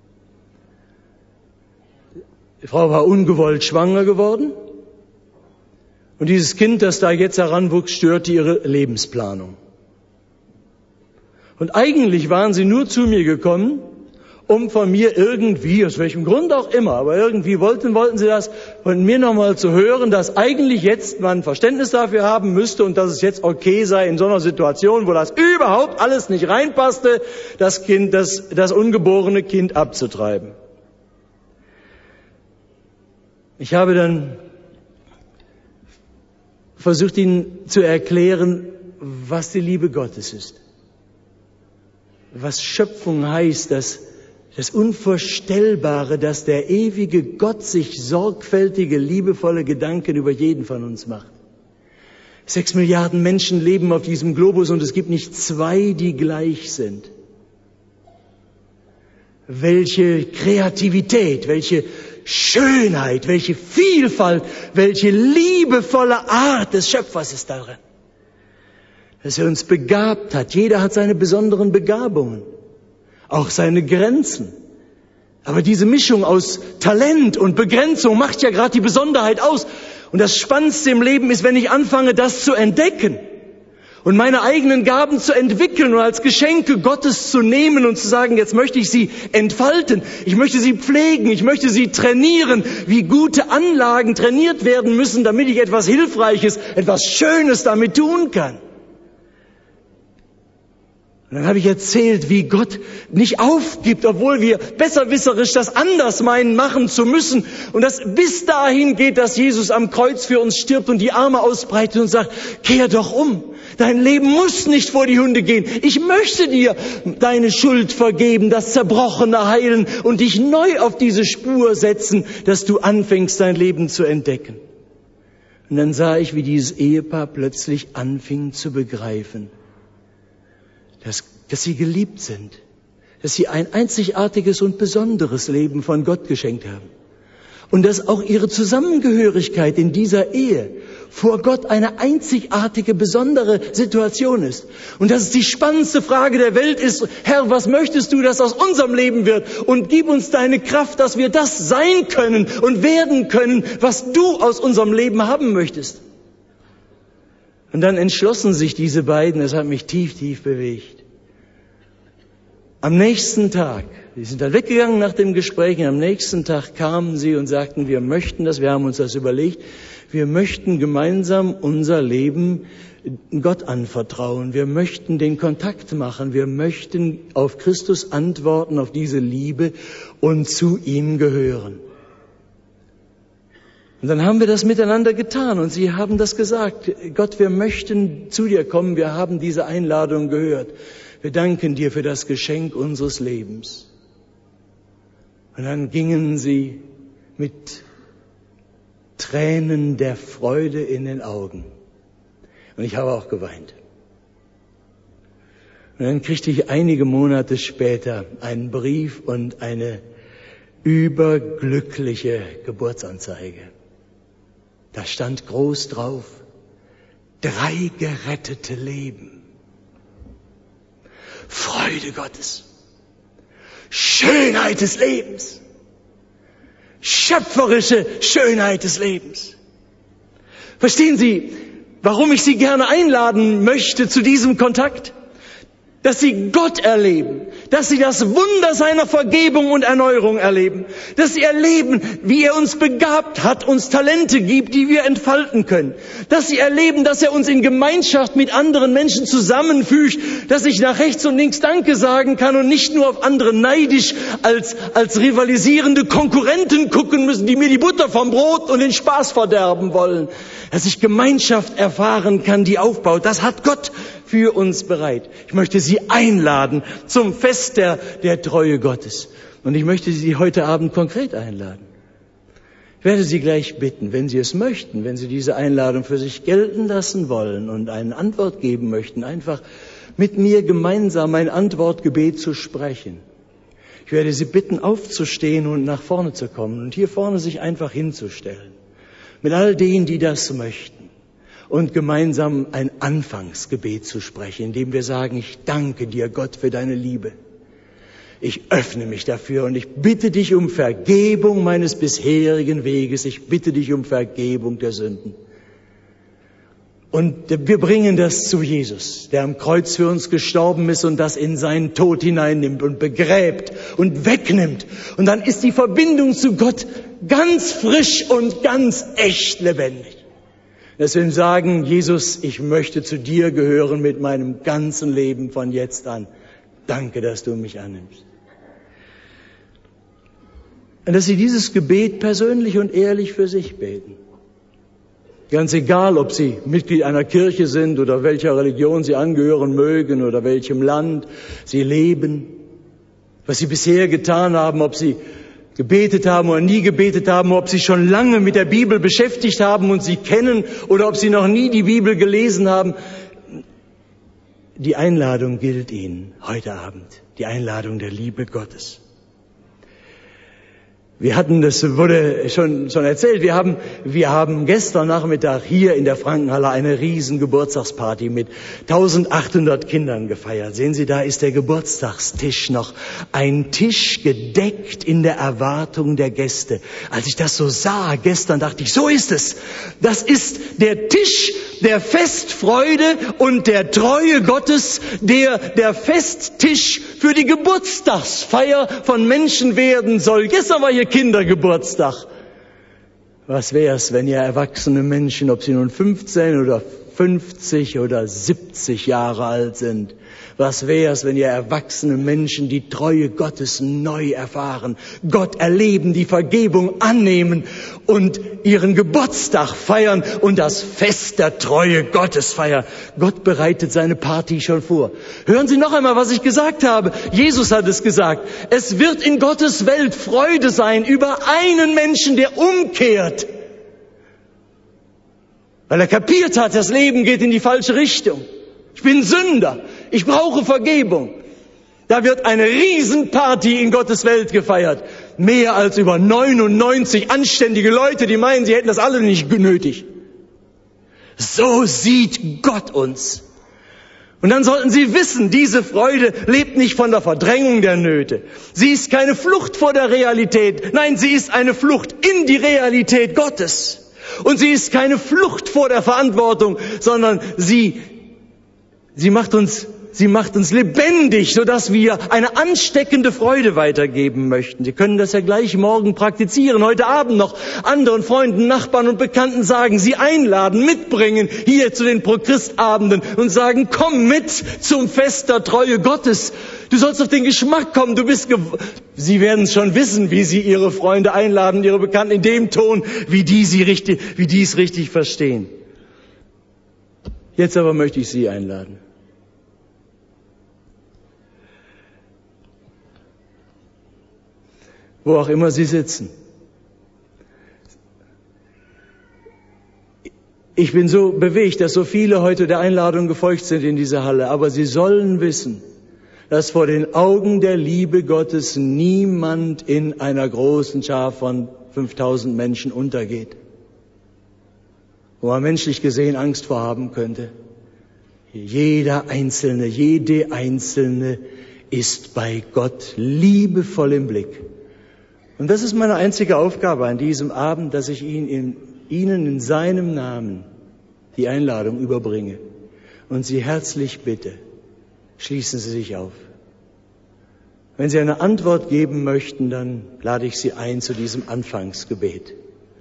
Die Frau war ungewollt schwanger geworden und dieses Kind, das da jetzt heranwuchs, störte ihre Lebensplanung. Und eigentlich waren sie nur zu mir gekommen, um von mir irgendwie, aus welchem Grund auch immer, aber irgendwie wollten, wollten sie das, von mir nochmal zu hören, dass eigentlich jetzt man Verständnis dafür haben müsste und dass es jetzt okay sei, in so einer Situation, wo das überhaupt alles nicht reinpasste, das Kind, das, das ungeborene Kind abzutreiben. Ich habe dann versucht, ihnen zu erklären, was die Liebe Gottes ist. Was Schöpfung heißt, dass das Unvorstellbare, dass der ewige Gott sich sorgfältige, liebevolle Gedanken über jeden von uns macht. Sechs Milliarden Menschen leben auf diesem Globus und es gibt nicht zwei, die gleich sind. Welche Kreativität, welche Schönheit, welche Vielfalt, welche liebevolle Art des Schöpfers ist darin. Dass er uns begabt hat. Jeder hat seine besonderen Begabungen. Auch seine Grenzen. Aber diese Mischung aus Talent und Begrenzung macht ja gerade die Besonderheit aus. Und das Spannendste im Leben ist, wenn ich anfange, das zu entdecken und meine eigenen Gaben zu entwickeln und als Geschenke Gottes zu nehmen und zu sagen, jetzt möchte ich sie entfalten, ich möchte sie pflegen, ich möchte sie trainieren, wie gute Anlagen trainiert werden müssen, damit ich etwas Hilfreiches, etwas Schönes damit tun kann. Und dann habe ich erzählt, wie Gott nicht aufgibt, obwohl wir besserwisserisch das anders meinen, machen zu müssen. Und das bis dahin geht, dass Jesus am Kreuz für uns stirbt und die Arme ausbreitet und sagt, kehr doch um. Dein Leben muss nicht vor die Hunde gehen. Ich möchte dir deine Schuld vergeben, das Zerbrochene heilen und dich neu auf diese Spur setzen, dass du anfängst, dein Leben zu entdecken. Und dann sah ich, wie dieses Ehepaar plötzlich anfing zu begreifen, Dass, dass sie geliebt sind, dass sie ein einzigartiges und besonderes Leben von Gott geschenkt haben und dass auch ihre Zusammengehörigkeit in dieser Ehe vor Gott eine einzigartige, besondere Situation ist und dass es die spannendste Frage der Welt ist, Herr, was möchtest du, dass aus unserem Leben wird und gib uns deine Kraft, dass wir das sein können und werden können, was du aus unserem Leben haben möchtest. Und dann entschlossen sich diese beiden, das hat mich tief, tief bewegt. Am nächsten Tag, die sind dann weggegangen nach dem Gespräch, und am nächsten Tag kamen sie und sagten, wir möchten das, wir haben uns das überlegt, wir möchten gemeinsam unser Leben Gott anvertrauen, wir möchten den Kontakt machen, wir möchten auf Christus antworten, auf diese Liebe und zu ihm gehören. Und dann haben wir das miteinander getan und sie haben das gesagt. Gott, wir möchten zu dir kommen, wir haben diese Einladung gehört. Wir danken dir für das Geschenk unseres Lebens. Und dann gingen sie mit Tränen der Freude in den Augen. Und ich habe auch geweint. Und dann kriegte ich einige Monate später einen Brief und eine überglückliche Geburtsanzeige. Da stand groß drauf, drei gerettete Leben. Freude Gottes, Schönheit des Lebens, schöpferische Schönheit des Lebens. Verstehen Sie, warum ich Sie gerne einladen möchte zu diesem Kontakt? Dass Sie Gott erleben, dass Sie das Wunder seiner Vergebung und Erneuerung erleben, dass Sie erleben, wie er uns begabt hat, uns Talente gibt, die wir entfalten können, dass Sie erleben, dass er uns in Gemeinschaft mit anderen Menschen zusammenfügt, dass ich nach rechts und links Danke sagen kann und nicht nur auf andere neidisch als, als rivalisierende Konkurrenten gucken müssen, die mir die Butter vom Brot und den Spaß verderben wollen, dass ich Gemeinschaft erfahren kann, die aufbaut. Das hat Gott für uns bereit. Ich möchte Sie einladen zum Fest der, der Treue Gottes. Und ich möchte Sie heute Abend konkret einladen. Ich werde Sie gleich bitten, wenn Sie es möchten, wenn Sie diese Einladung für sich gelten lassen wollen und eine Antwort geben möchten, einfach mit mir gemeinsam ein Antwortgebet zu sprechen. Ich werde Sie bitten, aufzustehen und nach vorne zu kommen und hier vorne sich einfach hinzustellen. Mit all denen, die das möchten. Und gemeinsam ein Anfangsgebet zu sprechen, indem wir sagen, ich danke dir, Gott, für deine Liebe. Ich öffne mich dafür und ich bitte dich um Vergebung meines bisherigen Weges. Ich bitte dich um Vergebung der Sünden. Und wir bringen das zu Jesus, der am Kreuz für uns gestorben ist und das in seinen Tod hineinnimmt und begräbt und wegnimmt. Und dann ist die Verbindung zu Gott ganz frisch und ganz echt lebendig. Deswegen sagen, Jesus, ich möchte zu dir gehören mit meinem ganzen Leben von jetzt an. Danke, dass du mich annimmst. Und dass Sie dieses Gebet persönlich und ehrlich für sich beten. Ganz egal, ob Sie Mitglied einer Kirche sind oder welcher Religion Sie angehören mögen oder welchem Land Sie leben, was Sie bisher getan haben, ob Sie gebetet haben oder nie gebetet haben, ob Sie schon lange mit der Bibel beschäftigt haben und sie kennen oder ob Sie noch nie die Bibel gelesen haben. Die Einladung gilt Ihnen heute Abend, die Einladung der Liebe Gottes. Wir hatten, das wurde schon, schon erzählt, wir haben, wir haben gestern Nachmittag hier in der Frankenhalle eine riesen Geburtstagsparty mit eintausendachthundert Kindern gefeiert. Sehen Sie, da ist der Geburtstagstisch noch. Ein Tisch gedeckt in der Erwartung der Gäste. Als ich das so sah gestern, dachte ich, so ist es. Das ist der Tisch der Festfreude und der Treue Gottes, der der Festtisch für die Geburtstagsfeier von Menschen werden soll. Gestern war hier Kindergeburtstag. Was wär's, wenn ihr erwachsene Menschen, ob sie nun fünfzehn oder fünfzig oder siebzig Jahre alt sind. Was wär's, wenn ihr erwachsene Menschen die Treue Gottes neu erfahren, Gott erleben, die Vergebung annehmen und ihren Geburtstag feiern und das Fest der Treue Gottes feiern. Gott bereitet seine Party schon vor. Hören Sie noch einmal, was ich gesagt habe. Jesus hat es gesagt. Es wird in Gottes Welt Freude sein über einen Menschen, der umkehrt. Weil er kapiert hat, das Leben geht in die falsche Richtung. Ich bin Sünder. Ich brauche Vergebung. Da wird eine Riesenparty in Gottes Welt gefeiert. Mehr als über neunundneunzig anständige Leute, die meinen, sie hätten das alle nicht nötig. So sieht Gott uns. Und dann sollten Sie wissen, diese Freude lebt nicht von der Verdrängung der Nöte. Sie ist keine Flucht vor der Realität. Nein, sie ist eine Flucht in die Realität Gottes. Und sie ist keine Flucht vor der Verantwortung, sondern sie, sie macht uns, sie macht uns lebendig, sodass wir eine ansteckende Freude weitergeben möchten. Sie können das ja gleich morgen praktizieren, heute Abend noch anderen Freunden, Nachbarn und Bekannten sagen, sie einladen, mitbringen hier zu den Pro-Christ-Abenden und sagen, komm mit zum Fest der Treue Gottes. Du sollst auf den Geschmack kommen, du bist, gew- Sie werden schon wissen, wie Sie Ihre Freunde einladen, Ihre Bekannten in dem Ton, wie die sie richtig, wie die es richtig verstehen. Jetzt aber möchte ich Sie einladen. Wo auch immer Sie sitzen. Ich bin so bewegt, dass so viele heute der Einladung gefolgt sind in diese Halle, aber Sie sollen wissen, dass vor den Augen der Liebe Gottes niemand in einer großen Schar von fünftausend Menschen untergeht, wo man menschlich gesehen Angst vor haben könnte. Jeder Einzelne, jede Einzelne ist bei Gott liebevoll im Blick. Und das ist meine einzige Aufgabe an diesem Abend, dass ich Ihnen in, Ihnen in seinem Namen die Einladung überbringe und Sie herzlich bitte, schließen Sie sich auf. Wenn Sie eine Antwort geben möchten, dann lade ich Sie ein zu diesem Anfangsgebet.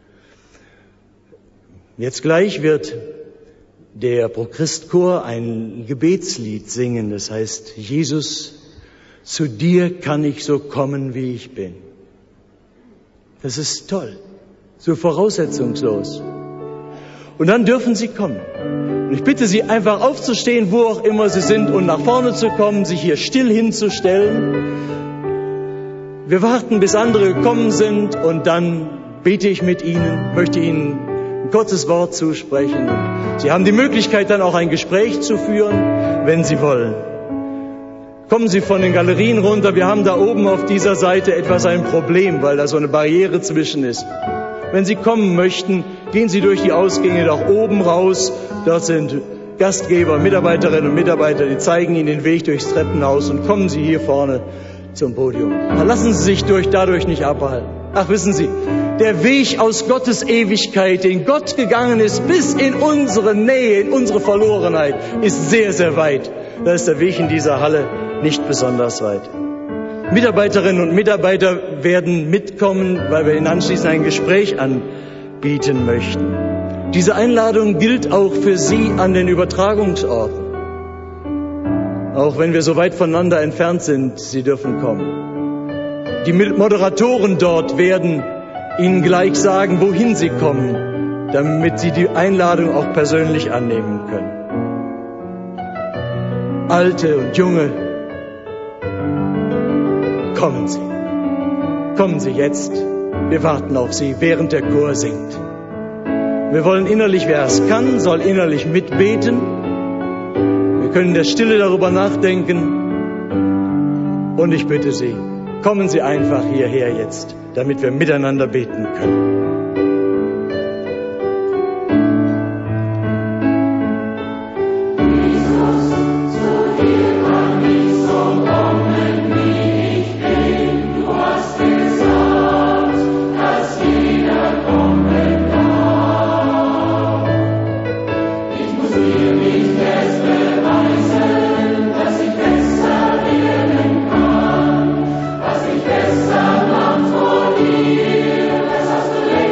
Jetzt gleich wird der Pro-Christ-Chor ein Gebetslied singen, das heißt, Jesus, zu dir kann ich so kommen, wie ich bin. Das ist toll, so voraussetzungslos. Und dann dürfen Sie kommen. Und ich bitte Sie einfach aufzustehen, wo auch immer Sie sind, und nach vorne zu kommen, sich hier still hinzustellen. Wir warten, bis andere gekommen sind, und dann bete ich mit Ihnen, möchte Ihnen Gottes Wort zusprechen. Und Sie haben die Möglichkeit, dann auch ein Gespräch zu führen, wenn Sie wollen. Kommen Sie von den Galerien runter. Wir haben da oben auf dieser Seite etwas ein Problem, weil da so eine Barriere zwischen ist. Wenn Sie kommen möchten, gehen Sie durch die Ausgänge nach oben raus. Dort sind Gastgeber, Mitarbeiterinnen und Mitarbeiter, die zeigen Ihnen den Weg durchs Treppenhaus, und kommen Sie hier vorne zum Podium. Lassen Sie sich durch, dadurch nicht abhalten. Ach, wissen Sie, der Weg aus Gottes Ewigkeit, den Gott gegangen ist, bis in unsere Nähe, in unsere Verlorenheit, ist sehr, sehr weit. Da ist der Weg in dieser Halle nicht besonders weit. Mitarbeiterinnen und Mitarbeiter werden mitkommen, weil wir ihnen anschließend ein Gespräch anbieten möchten. Diese Einladung gilt auch für Sie an den Übertragungsorten. Auch wenn wir so weit voneinander entfernt sind, Sie dürfen kommen. Die Moderatoren dort werden Ihnen gleich sagen, wohin Sie kommen, damit Sie die Einladung auch persönlich annehmen können. Alte und Junge, kommen Sie. Kommen Sie jetzt. Wir warten auf Sie, während der Chor singt. Wir wollen innerlich, wer es kann, soll innerlich mitbeten. Wir können in der Stille darüber nachdenken. Und ich bitte Sie, kommen Sie einfach hierher jetzt, damit wir miteinander beten können. Was ich besser macht vor dir, das hast du längst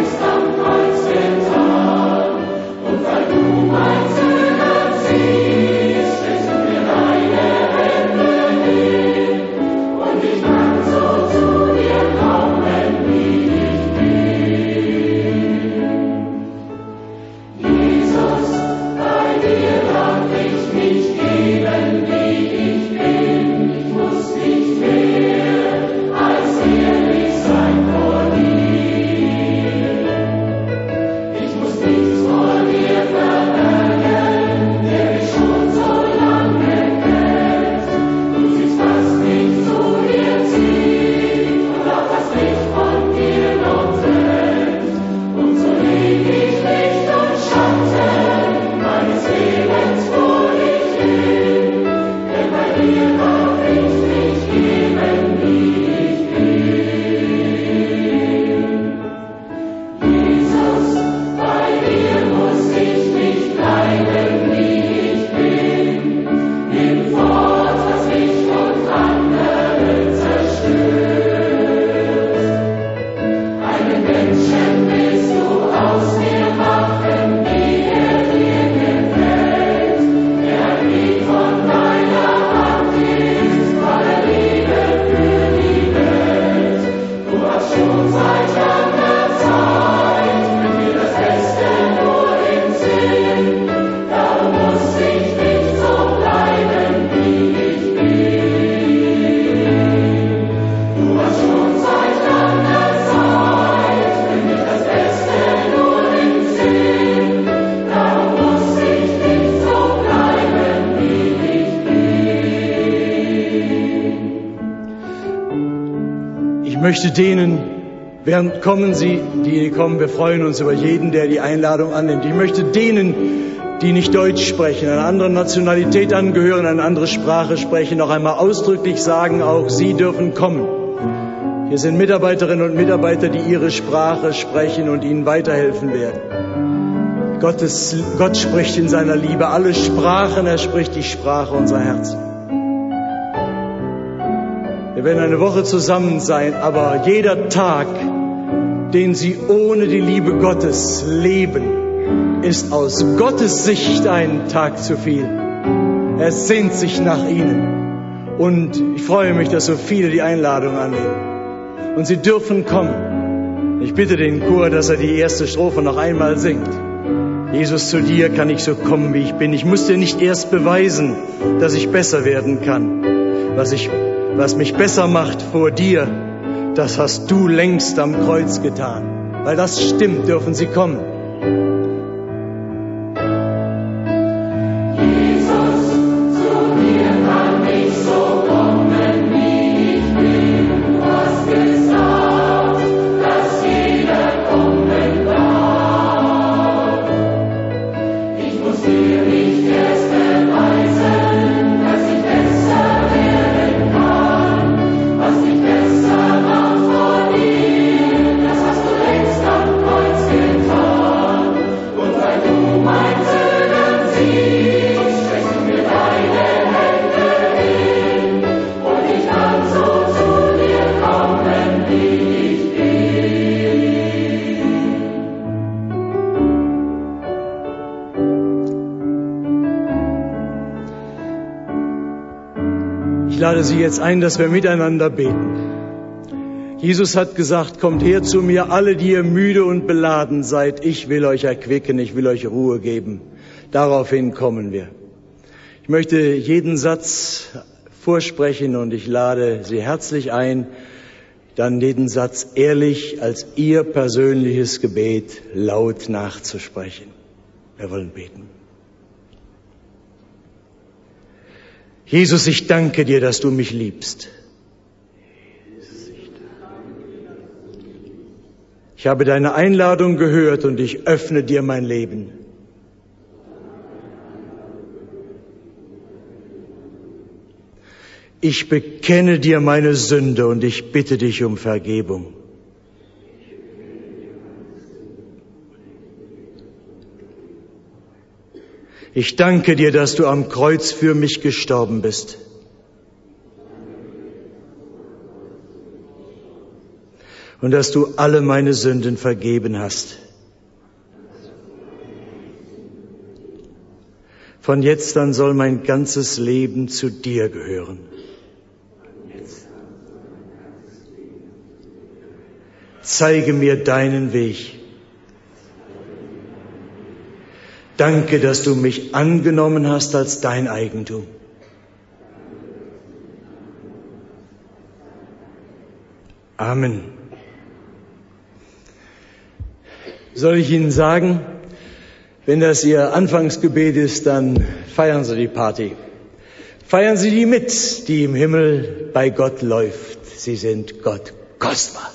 Ich möchte denen, während kommen Sie, die kommen, wir freuen uns über jeden, der die Einladung annimmt. Ich möchte denen, die nicht Deutsch sprechen, einer anderen Nationalität angehören, eine andere Sprache sprechen, noch einmal ausdrücklich sagen, auch Sie dürfen kommen. Hier sind Mitarbeiterinnen und Mitarbeiter, die Ihre Sprache sprechen und Ihnen weiterhelfen werden. Gottes, Gott spricht in seiner Liebe alle Sprachen, er spricht die Sprache unserer Herzen. Wir werden eine Woche zusammen sein, aber jeder Tag, den Sie ohne die Liebe Gottes leben, ist aus Gottes Sicht ein Tag zu viel. Er sehnt sich nach Ihnen. Und ich freue mich, dass so viele die Einladung annehmen. Und Sie dürfen kommen. Ich bitte den Chor, dass er die erste Strophe noch einmal singt. Jesus, zu dir kann ich so kommen, wie ich bin. Ich muss dir nicht erst beweisen, dass ich besser werden kann. Was ich, was mich besser macht vor dir, das hast du längst am Kreuz getan. Weil das stimmt, dürfen Sie kommen. Ich lade Sie jetzt ein, dass wir miteinander beten. Jesus hat gesagt, kommt her zu mir, alle, die ihr müde und beladen seid. Ich will euch erquicken, ich will euch Ruhe geben. Daraufhin kommen wir. Ich möchte jeden Satz vorsprechen und ich lade Sie herzlich ein, dann jeden Satz ehrlich als Ihr persönliches Gebet laut nachzusprechen. Wir wollen beten. Jesus, ich danke dir, dass du mich liebst. Ich habe deine Einladung gehört und ich öffne dir mein Leben. Ich bekenne dir meine Sünde und ich bitte dich um Vergebung. Ich danke dir, dass du am Kreuz für mich gestorben bist. Und dass du alle meine Sünden vergeben hast. Von jetzt an soll mein ganzes Leben zu dir gehören. Zeige mir deinen Weg. Danke, dass du mich angenommen hast als dein Eigentum. Amen. Soll ich Ihnen sagen, wenn das Ihr Anfangsgebet ist, dann feiern Sie die Party. Feiern Sie die mit, die im Himmel bei Gott läuft. Sie sind Gott kostbar.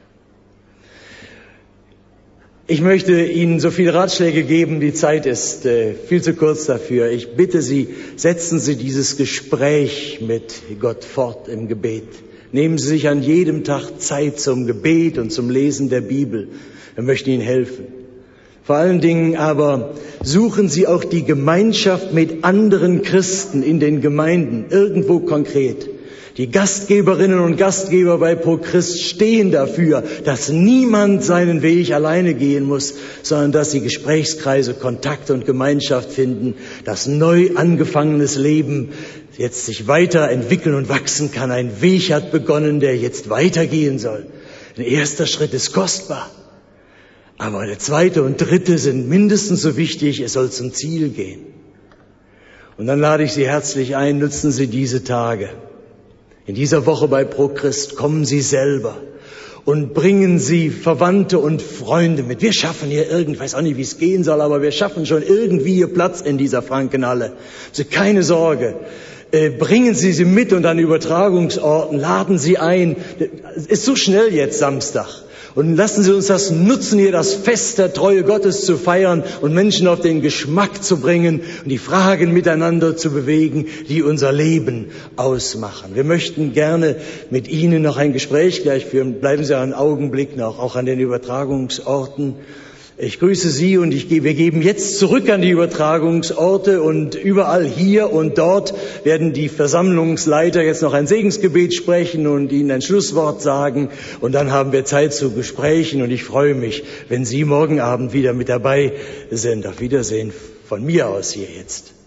Ich möchte Ihnen so viele Ratschläge geben, die Zeit ist äh, viel zu kurz dafür. Ich bitte Sie, setzen Sie dieses Gespräch mit Gott fort im Gebet. Nehmen Sie sich an jedem Tag Zeit zum Gebet und zum Lesen der Bibel. Wir möchten Ihnen helfen. Vor allen Dingen aber suchen Sie auch die Gemeinschaft mit anderen Christen in den Gemeinden, irgendwo konkret. Die Gastgeberinnen und Gastgeber bei Pro Christ stehen dafür, dass niemand seinen Weg alleine gehen muss, sondern dass sie Gesprächskreise, Kontakte und Gemeinschaft finden, dass neu angefangenes Leben jetzt sich weiterentwickeln und wachsen kann. Ein Weg hat begonnen, der jetzt weitergehen soll. Ein erster Schritt ist kostbar, aber der zweite und dritte sind mindestens so wichtig, es soll zum Ziel gehen. Und dann lade ich Sie herzlich ein, nutzen Sie diese Tage. In dieser Woche bei Pro Christ kommen Sie selber und bringen Sie Verwandte und Freunde mit. Wir schaffen hier irgend, ich weiß auch nicht, wie es gehen soll, aber wir schaffen schon irgendwie hier Platz in dieser Frankenhalle. Also keine Sorge. Äh, bringen Sie sie mit und an Übertragungsorten, laden Sie ein. Es ist so schnell jetzt Samstag. Und lassen Sie uns das nutzen, hier das Fest der Treue Gottes zu feiern und Menschen auf den Geschmack zu bringen und die Fragen miteinander zu bewegen, die unser Leben ausmachen. Wir möchten gerne mit Ihnen noch ein Gespräch gleich führen. Bleiben Sie einen Augenblick noch, auch an den Übertragungsorten. Ich grüße Sie und ich, wir geben jetzt zurück an die Übertragungsorte und überall hier und dort werden die Versammlungsleiter jetzt noch ein Segensgebet sprechen und Ihnen ein Schlusswort sagen und dann haben wir Zeit zu Gesprächen und ich freue mich, wenn Sie morgen Abend wieder mit dabei sind. Auf Wiedersehen von mir aus hier jetzt.